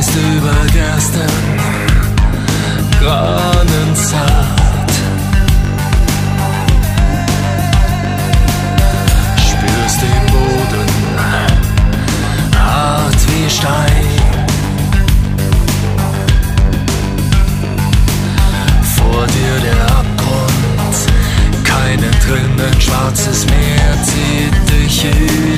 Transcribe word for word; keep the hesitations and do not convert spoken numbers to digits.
weißt über gestern, granenzart. Spürst den Boden, hart wie Stein. Vor dir der Abgrund, kein Entrinnen, schwarzes Meer zieht dich hin.